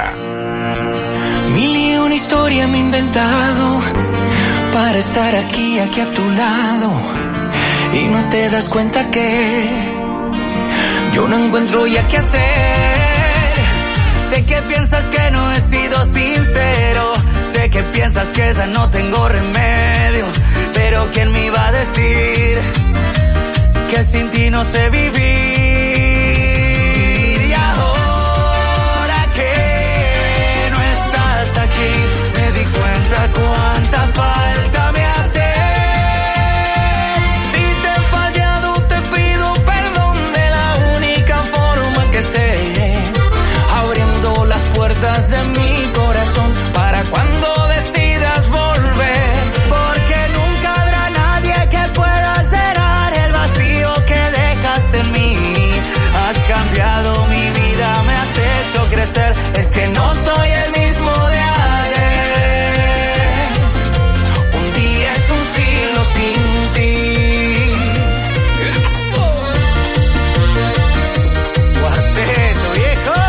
Mil y una historia me he inventado para estar aquí a tu lado. Y no te das cuenta que yo no encuentro ya qué hacer. Sé que piensas que no he sido sincero. Sé que piensas que ya no tengo remedio. Pero ¿quién me iba a decir que sin ti no sé vivir? Y ahora que no estás aquí, me di cuenta cuánta falta me hace. Si te he fallado, te pido perdón de la única forma que sé, abriendo las puertas de mi corazón para cuando decidas volver, porque nunca habrá nadie que pueda llenar el vacío que dejaste en mí. Has cambiado mi vida, me has hecho crecer, es que no soy el mismo de ayer. Un día es un siglo sin ti. Cuarteto, viejo.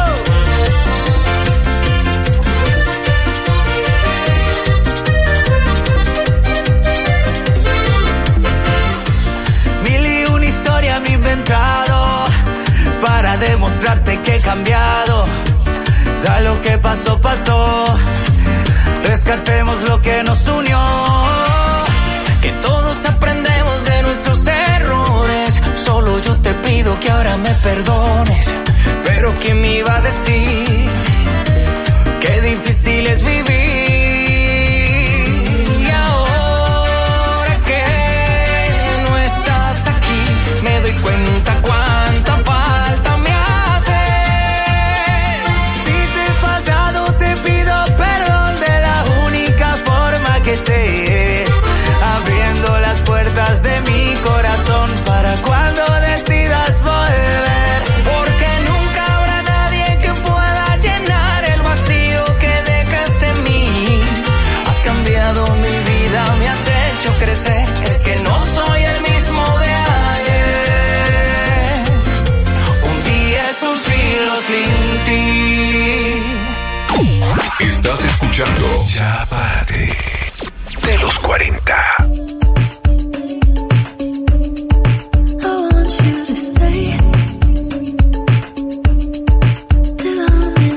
Mil y una historia me he inventado para demostrarte que he cambiado. Ya lo que pasó, pasó. Rescatemos lo que nos unió. Que todos aprendemos de nuestros errores. Solo yo te pido que ahora me perdones. Pero ¿quién me iba a decir qué difícil es vivir? Y ahora que no estás aquí, me doy cuenta cuánta falta me hace. Si te he fallado, te pido perdón de la única forma que sé, abriendo las puertas de mi corazón para cuando decidas volver, porque nunca habrá nadie que pueda llenar el vacío que dejaste en mí. Has cambiado mi vida, me has hecho crecer, es que no soy el mismo de ayer. Un día es un siglo sin ti. Estás escuchando Ya Párate de los 40.